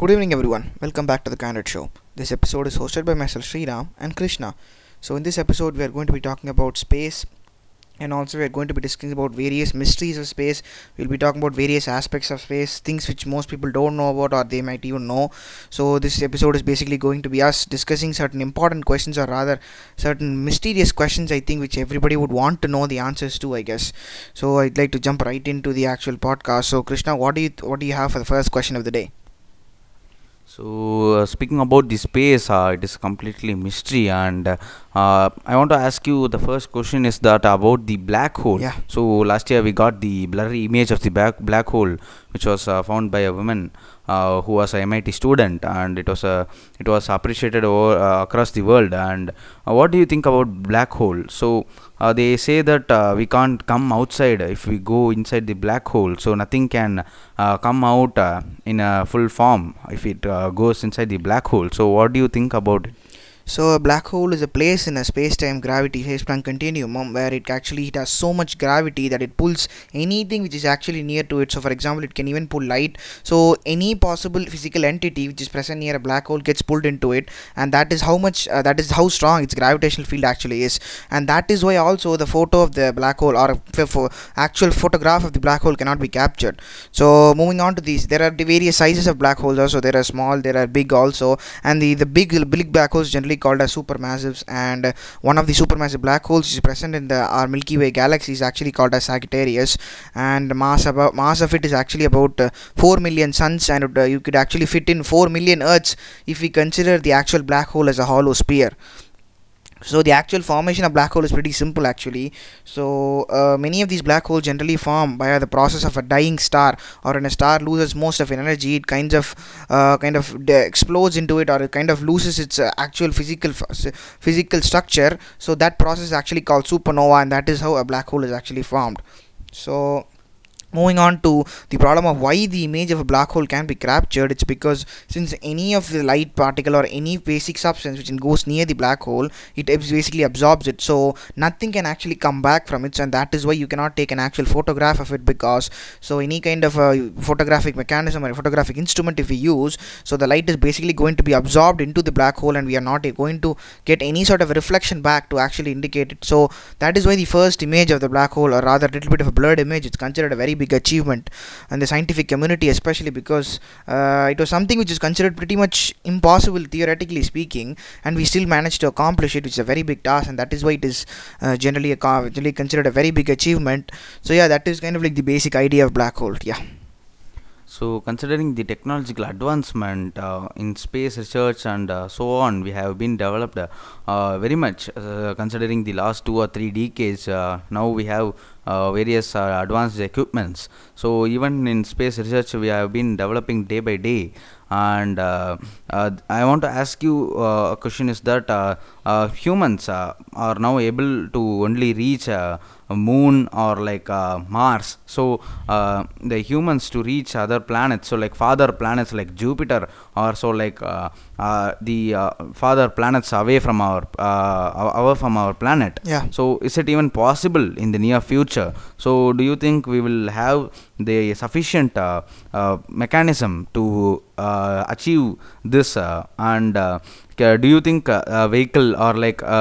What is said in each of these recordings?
Good evening, everyone. Welcome back to the Candid Show. This episode is hosted by myself, Sriram, and Krishna. So, in this episode, we are going to be talking about space, and also we are going to be discussing about various mysteries of space. We'll be talking about various aspects of space, things which most people don't know about, or they might even know. So, this episode is basically going to be us discussing certain important questions, or rather, certain mysterious questions, I think, which everybody would want to know the answers to, I guess. So, I'd like to jump right into the actual podcast. So, Krishna, what do you have for the first question of the day? Speaking about the space, it is completely mystery, and I want to ask you the first question is that about the black hole. Yeah. So last year we got the blurry image of the black hole, which was found by a woman who was a MIT student, and it was appreciated across the world. And what do you think about black hole? So they say that we can't come outside if we go inside the black hole, so nothing can come out in a full form if it goes inside the black hole. So what do you think about it? So a black hole is a place in a space-time gravity space-time continuum where it has so much gravity that it pulls anything which is actually near to it. So for example, it can even pull light. So any possible physical entity which is present near a black hole gets pulled into it, and that is how strong its gravitational field actually is. And that is why also the photo of the black hole, or actual photograph of the black hole, cannot be captured. So moving on to these, there are the various sizes of black holes also. There are small, there are big also, and the big black holes generally called as supermassives, and one of the supermassive black holes which is present in our Milky Way galaxy is actually called as Sagittarius, and mass of it is actually about 4 million suns, and you could actually fit in 4 million Earths if we consider the actual black hole as a hollow sphere. So the actual formation of black hole is pretty simple actually. So many of these black holes generally form by the process of a dying star, or when a star loses most of its energy, it explodes into it, or it kind of loses its actual physical structure. So that process is actually called supernova, and that is how a black hole is actually formed. So moving on to the problem of why the image of a black hole can be captured, it's because since any of the light particle or any basic substance which goes near the black hole, it basically absorbs it, so nothing can actually come back from it, and that is why you cannot take an actual photograph of it. Because so any kind of photographic mechanism or a photographic instrument if we use, so the light is basically going to be absorbed into the black hole, and we are not going to get any sort of a reflection back to actually indicate it. So that is why the first image of the black hole, or rather a little bit of a blurred image, is considered a very big achievement in the scientific community, especially because it was something which is considered pretty much impossible theoretically speaking, and we still managed to accomplish it, which is a very big task, and that is why it is generally considered a very big achievement. So yeah, that is kind of like the basic idea of black hole. Yeah. So, considering the technological advancement in space research and so on, we have been developed very much. Considering the last 2 or 3 decades, now we have various advanced equipments. So, even in space research, we have been developing day by day. And I want to ask you a question: is that humans are now able to only reach a moon or like Mars? So the humans to reach other planets, so like father planets like Jupiter, or so like the father planets away from our planet. Yeah. So is it even possible in the near future? So do you think we will have the sufficient mechanism to achieve this? And do you think a vehicle or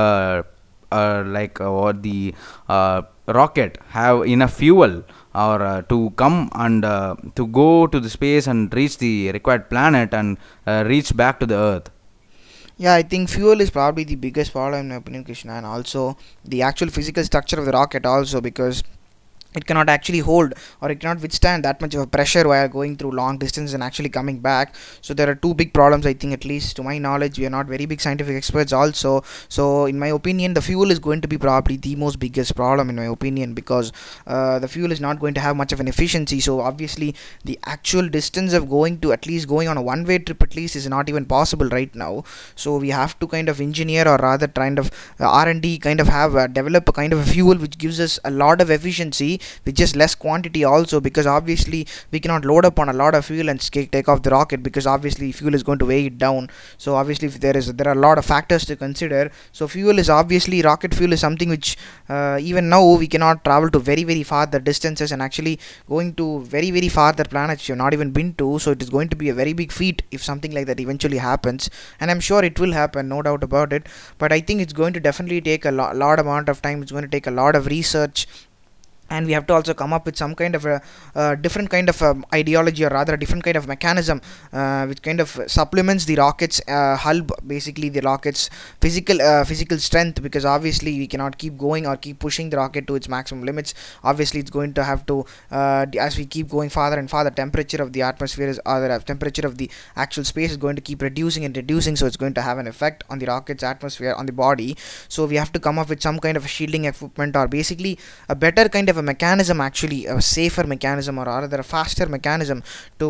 what the rocket have enough fuel or to come and to go to the space and reach the required planet and reach back to the earth? Yeah, I think fuel is probably the biggest problem in my opinion, Krishna, and also the actual physical structure of the rocket also, because it cannot actually hold, or it cannot withstand that much of a pressure while going through long distance and actually coming back. So there are two big problems, I think, at least to my knowledge. We are not very big scientific experts also, so in my opinion the fuel is going to be probably the most biggest problem in my opinion, because the fuel is not going to have much of an efficiency. So obviously the actual distance of going on a one-way trip at least is not even possible right now. So we have to kind of engineer, or rather kind of R&D kind of have develop a kind of a fuel which gives us a lot of efficiency, with just less quantity also, because obviously we cannot load up on a lot of fuel and take off the rocket, because obviously fuel is going to weigh it down. So obviously if there are a lot of factors to consider. So fuel is obviously, rocket fuel is something which even now we cannot travel to very very far the distances, and actually going to very very farther planets you've not even been to. So it is going to be a very big feat if something like that eventually happens, and I'm sure it will happen, no doubt about it. But I think it's going to definitely take a lot amount of time. It's going to take a lot of research, and we have to also come up with some kind of a different kind of ideology, or rather a different kind of mechanism which kind of supplements the rocket's hull, basically the rocket's physical strength, because obviously we cannot keep going or keep pushing the rocket to its maximum limits. Obviously it's going to have to as we keep going farther and farther, temperature of the atmosphere is, or the temperature of the actual space is going to keep reducing and reducing, so it's going to have an effect on the rocket's atmosphere, on the body. So we have to come up with some kind of shielding equipment, or basically a better kind of a mechanism, actually a safer mechanism, or rather a faster mechanism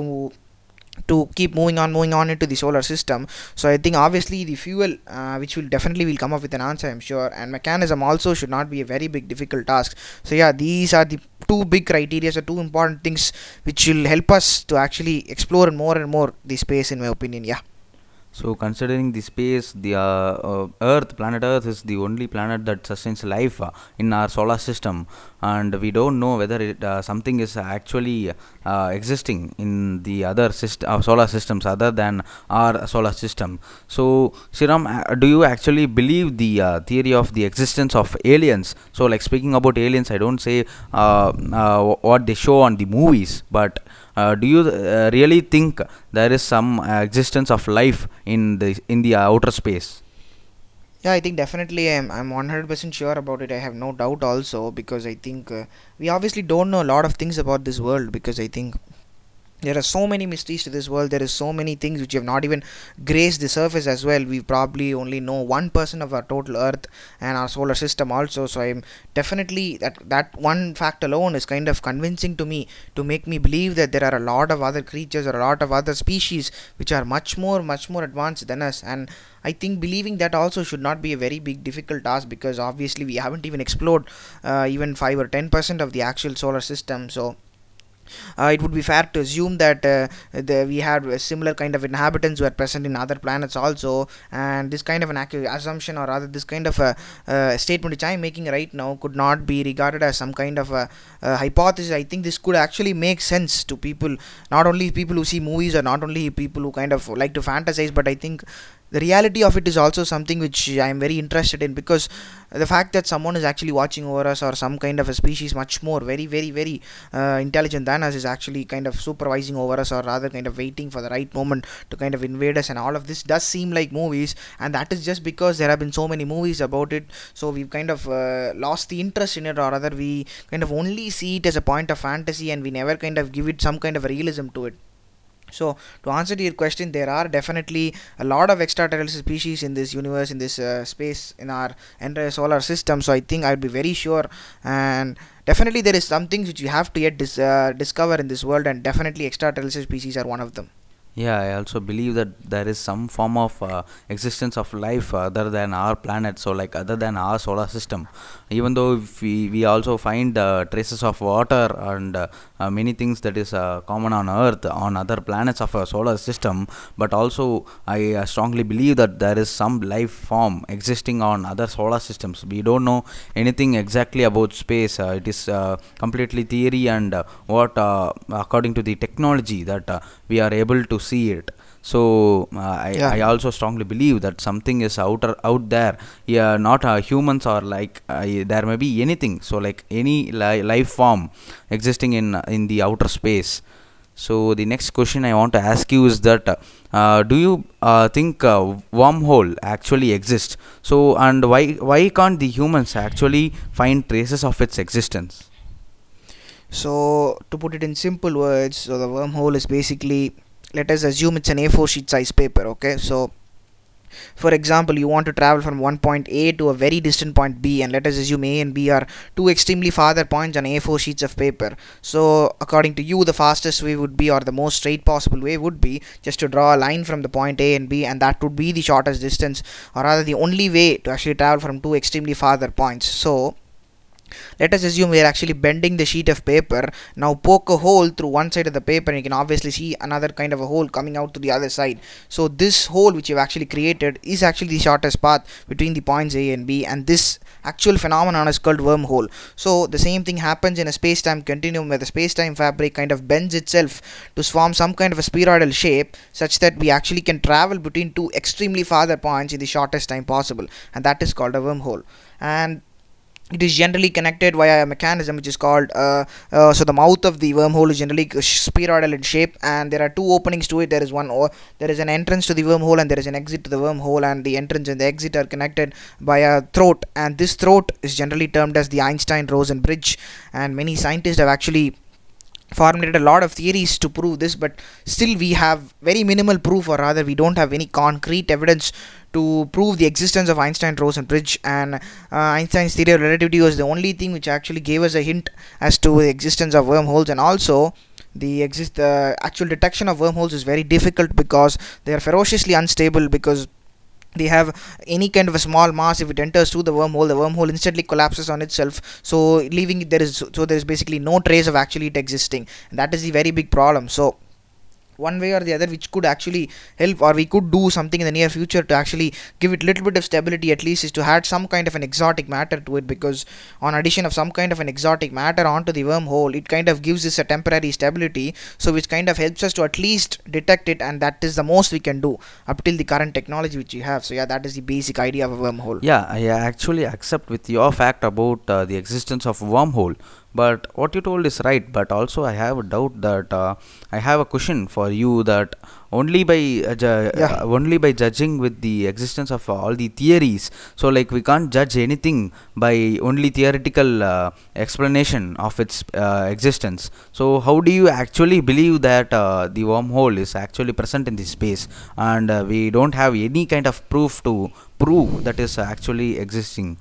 to keep moving on into the solar system. So I think obviously the fuel which will definitely will come up with an answer, I'm sure, and mechanism also should not be a very big difficult task. So yeah, these are the two big criteria, or two important things which will help us to actually explore more and more the space, in my opinion. Yeah. So, considering the space, the Earth, planet Earth, is the only planet that sustains life in our solar system, and we don't know whether something is actually existing in the other solar systems other than our solar system. So, Shiram, do you actually believe the theory of the existence of aliens? So, like, speaking about aliens, I don't say what they show on the movies, but do you really think there is some existence of life in the outer space? Yeah, I think definitely I'm 100% sure about it. I have no doubt also, because I think we obviously don't know a lot of things about this world, because I think there are so many mysteries to this world. There is so many things which have not even graced the surface as well. We probably only know 1% of our total Earth and our solar system also. So I'm definitely, that one fact alone is kind of convincing to me, to make me believe that there are a lot of other creatures or a lot of other species which are much more advanced than us. And I think believing that also should not be a very big difficult task, because obviously we haven't even explored even 5 or 10% of the actual solar system. So it would be fair to assume that we had a similar kind of inhabitants who are present in other planets also, and this kind of an assumption, or rather this kind of a statement which I am making right now, could not be regarded as some kind of a hypothesis. I think this could actually make sense to people, not only people who see movies, or not only people who kind of like to fantasize, but I think the reality of it is also something which I am very interested in, because the fact that someone is actually watching over us, or some kind of a species much more very intelligent than us, is actually kind of supervising over us, or rather kind of waiting for the right moment to kind of invade us, and all of this does seem like movies, and that is just because there have been so many movies about it. So we've kind of lost the interest in it, or rather we kind of only see it as a point of fantasy, and we never kind of give it some kind of realism to it. So to answer to your question, there are definitely a lot of extraterrestrial species in this universe, in this space, in our entire solar system. So I think I'd be very sure, and definitely there is some things which you have to yet discover in this world, and definitely extraterrestrial species are one of them. Yeah, I also believe that there is some form of existence of life other than our planet, so like other than our solar system. Even though if we also find traces of water and many things that is common on Earth, on other planets of our solar system, but also I strongly believe that there is some life form existing on other solar systems. We don't know anything exactly about space. It is completely theory, and what according to the technology that we are able to see it. So Yeah. I also strongly believe that something is out there. Yeah, not humans, or like there may be anything. So like any life form existing in the outer space. So the next question I want to ask you is that do you think wormhole actually exists? So, and why can't the humans actually find traces of its existence? So to put it in simple words, so the wormhole is basically, let us assume it's an A4 sheet size paper. Okay, so for example, you want to travel from one point A to a very distant point B, and let us assume A and B are two extremely farther points on A4 sheets of paper. So according to you, the fastest way would be, or the most straight possible way would be, just to draw a line from the point A and B, and that would be the shortest distance, or rather the only way to actually travel from two extremely farther points. So Let us assume we are actually bending the sheet of paper. Now poke a hole through one side of the paper and you can obviously see another kind of a hole coming out to the other side. So this hole which you've actually created is actually the shortest path between the points A and B, and this actual phenomenon is called wormhole. So the same thing happens in a space-time continuum where the space-time fabric kind of bends itself to form some kind of a spheroidal shape such that we actually can travel between two extremely farther points in the shortest time possible, and that is called a wormhole. And it is generally connected via a mechanism which is called so the mouth of the wormhole is generally spheroidal in shape, and there are two openings to it. There is there is an entrance to the wormhole and there is an exit to the wormhole, and the entrance and the exit are connected by a throat, and this throat is generally termed as the Einstein-Rosen bridge. And many scientists have actually formulated a lot of theories to prove this, but still we have very minimal proof, or rather we don't have any concrete evidence to prove the existence of Einstein-Rosen bridge. And Einstein's theory of relativity was the only thing which actually gave us a hint as to the existence of wormholes. And also the actual detection of wormholes is very difficult because they are ferociously unstable, because they have any kind of a small mass. If it enters through the wormhole instantly collapses on itself, so leaving it there is basically no trace of actually it existing, and that is the very big problem. So one way or the other which could actually help, or we could do something in the near future to actually give it little bit of stability at least, is to add some kind of an exotic matter to it, because on addition of some kind of an exotic matter onto the wormhole, it kind of gives us a temporary stability, so which kind of helps us to at least detect it, and that is the most we can do up till the current technology which we have. So yeah, that is the basic idea of a wormhole. Yeah, I actually accept with your fact about the existence of wormhole. But what you told is right. But also, I have a doubt that I have a question for you, that only by Yeah. only by judging with the existence of all the theories. So, like, we can't judge anything by only theoretical explanation of its existence. So, how do you actually believe that the wormhole is actually present in this space, and we don't have any kind of proof to prove that is actually existing?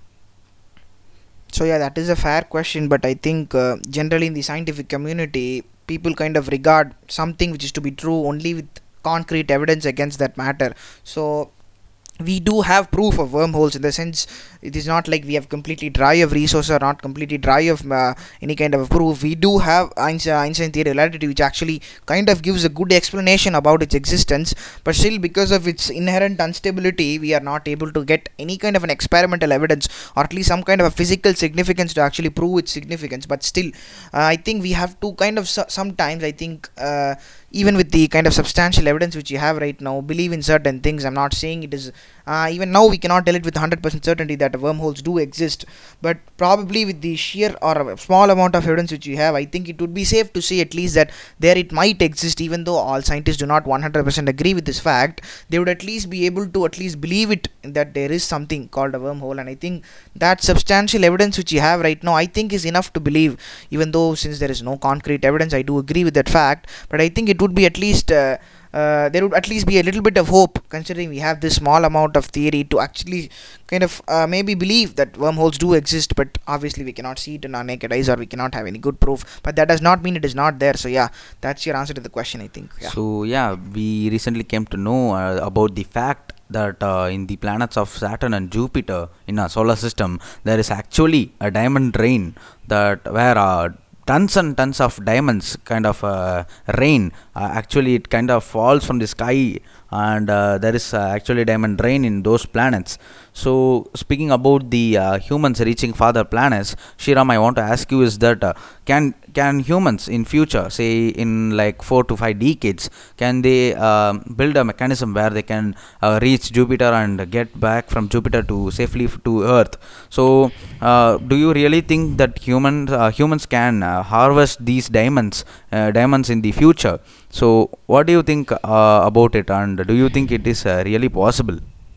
So yeah, that is a fair question, but I think generally in the scientific community, people kind of regard something which is to be true only with concrete evidence against that matter. So we do have proof of wormholes, in the sense it is not like we have completely dry of resources or not completely dry of any kind of proof. We do have Einstein theory of relativity, which actually kind of gives a good explanation about its existence, but still because of its inherent instability we are not able to get any kind of an experimental evidence, or at least some kind of a physical significance to actually prove its significance. But still I think we have to kind of sometimes, I think even with the kind of substantial evidence which you have right now, believe in certain things. I'm not saying it is even now we cannot tell it with 100% certainty that wormholes do exist, but probably with the sheer or a small amount of evidence which we have, I think it would be safe to say at least that there it might exist. Even though all scientists do not 100% agree with this fact, they would at least be able to at least believe it, that there is something called a wormhole. And I think that substantial evidence which you have right now, I think, is enough to believe, even though since there is no concrete evidence, I do agree with that fact. But I think it would be at least there would at least be a little bit of hope, considering we have this small amount of theory to actually kind of maybe believe that wormholes do exist. But obviously we cannot see it in our naked eyes, or we cannot have any good proof, but that does not mean it is not there. So yeah, that's your answer to the question, I think. Yeah. So yeah, we recently came to know about the fact that in the planets of Saturn and Jupiter in our solar system, there is actually a diamond rain, that where tons and tons of diamonds kind of rain. Actually, it kind of falls from the sky, and there is actually diamond rain in those planets. So, speaking about the humans reaching farther planets, Shiram, I want to ask you is that can humans in future, say in like 4 to 5 decades, can they build a mechanism where they can reach Jupiter and get back from Jupiter to safely to Earth? So, do you really think that humans can harvest these diamonds in the future? So, what do you think about it, and do you think it is really possible?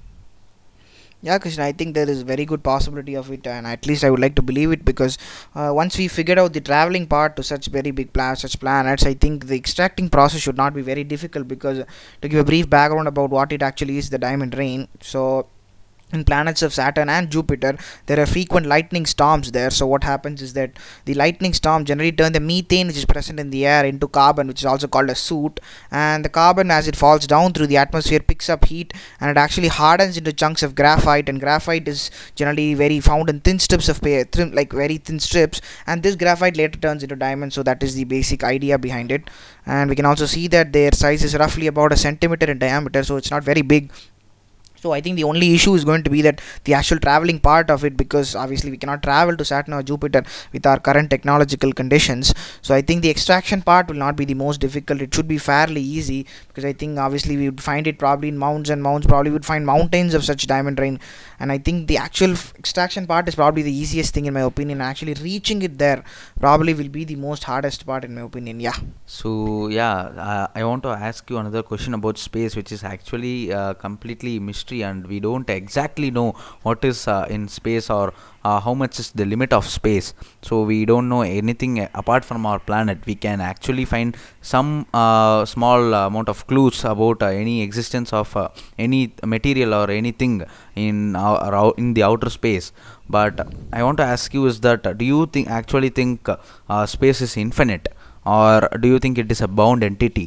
Yeah, Krishna, I think there is very good possibility of it, and at least I would like to believe it, because once we figured out the traveling part to such very big such planets, I think the extracting process should not be very difficult. Because to give a brief background about what it actually is, the diamond rain. So in planets of Saturn and Jupiter, there are frequent lightning storms there. So what happens is that the lightning storm generally turn the methane which is present in the air into carbon, which is also called a soot, and the carbon, as it falls down through the atmosphere, picks up heat and it actually hardens into chunks of graphite, and graphite is generally very found in thin strips of like very thin strips, and this graphite later turns into diamonds. So that is the basic idea behind it. And we can also see that their size is roughly about a centimeter in diameter, so it's not very big. So I think the only issue is going to be that the actual traveling part of it, because obviously we cannot travel to Saturn or Jupiter with our current technological conditions. So I think the extraction part will not be the most difficult. It should be fairly easy, because I think obviously we would find it probably in mounds, and mounds probably would find mountains of such diamond rain. And I think the actual extraction part is probably the easiest thing in my opinion. Actually reaching it there probably will be the most hardest part in my opinion. Yeah. So yeah, I want to ask you another question about space, which is actually completely mystery, and we don't exactly know what is in space, or how much is the limit of space. So we don't know anything apart from our planet. We can actually find some small amount of clues about any existence of any material or anything in the outer space. But I want to ask you is that do you think space is infinite, or do you think it is a bound entity?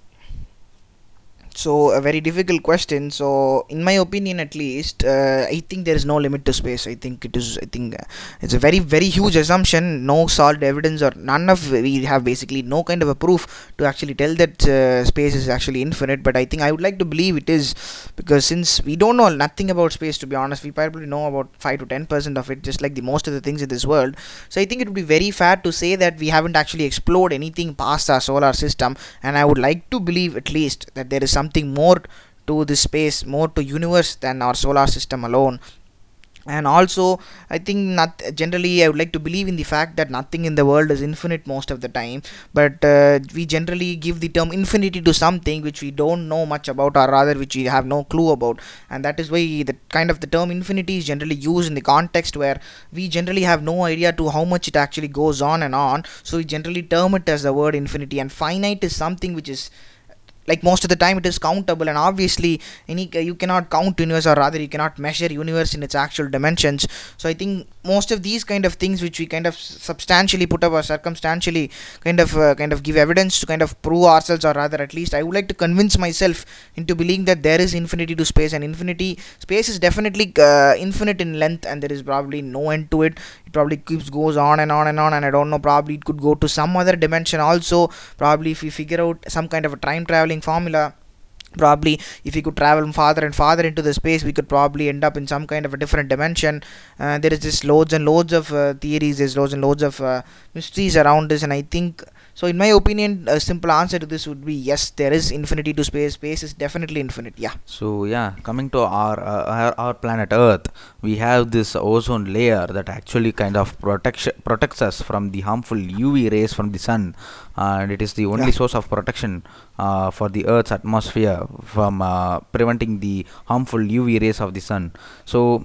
So a very difficult question. So in my opinion, at least, I think there is no limit to space. I think it is. I think it's a very huge assumption. No solid evidence, or none of, we have basically no kind of a proof to actually tell that space is actually infinite. But I think I would like to believe it is, because since we don't know nothing about space, to be honest, we probably know about 5 to 10% of it, just like the most of the things in this world. So I think it would be very fair to say that we haven't actually explored anything past our solar system, and I would like to believe at least that there is something more to this space, more to universe than our solar system alone. And also I think not generally I would like to believe in the fact that nothing in the world is infinite most of the time, but we generally give the term infinity to something which we don't know much about, or rather which we have no clue about. And that is why the term infinity is generally used in the context where we generally have no idea to how much it actually goes on and on. So we generally term it as the word infinity. And finite is something which is, like, most of the time it is countable, and obviously you cannot count universe, or rather you cannot measure universe in its actual dimensions. So I think most of these kind of things which we kind of substantially put up, or circumstantially kind of give evidence to kind of prove ourselves, or rather at least I would like to convince myself into believing that there is infinity to space. And space is definitely infinite in length, and there is probably no end to it. It probably goes on and on and on, and I don't know, probably it could go to some other dimension also. Probably if we figure out some kind of a time traveling formula, probably if we could travel farther and farther into the space, we could probably end up in some kind of a different dimension. There is just loads and loads of theories, there's loads and loads of mysteries around this. And I think, so in my opinion, a simple answer to this would be yes, there is infinity to space. Space is definitely infinite. Yeah. So yeah, coming to our planet Earth, we have this ozone layer that actually kind of protects us from the harmful UV rays from the sun, and it is the only source of protection for the Earth's atmosphere from preventing the harmful UV rays of the sun. So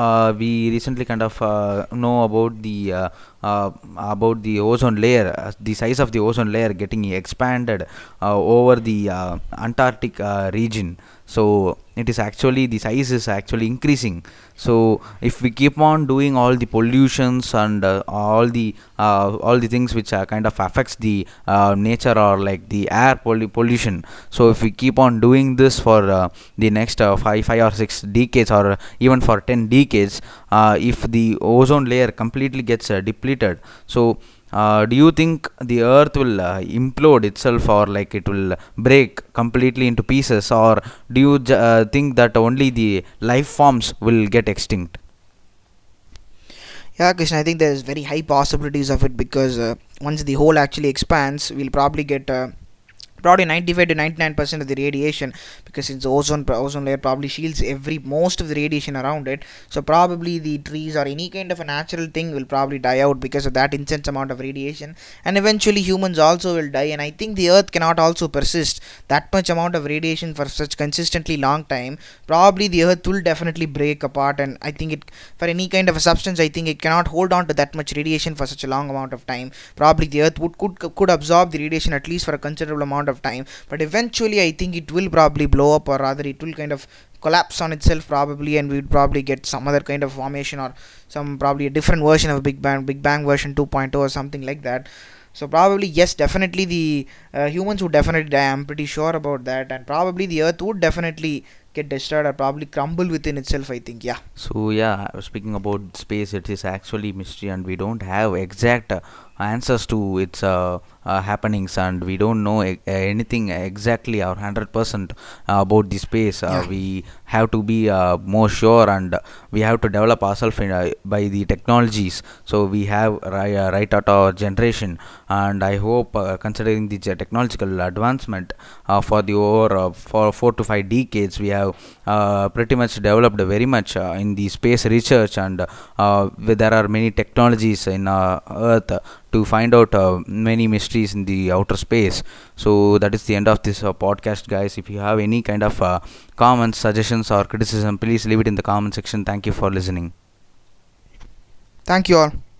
we recently kind of know about the ozone layer, the size of the ozone layer getting expanded over the Antarctic region. So it is actually, the size is actually increasing. So if we keep on doing all the pollutions and all the things which kind of affects the nature, or like the air pollution, so if we keep on doing this for the next 5 or 6 decades, or even for 10 decades, if the ozone layer completely gets depleted, so do you think the earth will implode itself, or like it will break completely into pieces, or do you think that only the life forms will get extinct? Yeah, Krishna, I think there's very high possibilities of it, because once the hole actually expands, we'll probably get probably 95 to 99% of the radiation, because since the ozone layer probably shields most of the radiation around it. So probably the trees or any kind of a natural thing will probably die out because of that intense amount of radiation, and eventually humans also will die. And I think the earth cannot also persist that much amount of radiation for such consistently long time. Probably the earth will definitely break apart, and I think it, for any kind of a substance, I think it cannot hold on to that much radiation for such a long amount of time. Probably the earth could absorb the radiation at least for a considerable amount of of time, but eventually I think it will probably blow up, or rather it will kind of collapse on itself probably, and we would probably get some other kind of formation, or some probably a different version of Big Bang version 2.0 or something like that. So probably yes, definitely the humans would definitely die. I'm pretty sure about that, and probably the Earth would definitely get destroyed or probably crumble within itself, I think. Yeah. So yeah, speaking about space, it is actually mystery, and we don't have exact answers to its happenings, and we don't know anything exactly or 100% about the space. Yeah. We have to be more sure, and we have to develop ourselves by the technologies. So we have right at our generation, and I hope, considering the technological advancement for the over for 4 to 5 decades, we have pretty much developed very much in the space research, and there are many technologies in Earth to find out many mysteries in the outer space. So that is the end of this podcast, guys. If you have any kind of comments, suggestions, or criticism, please leave it in the comment section. Thank you for listening. Thank you all.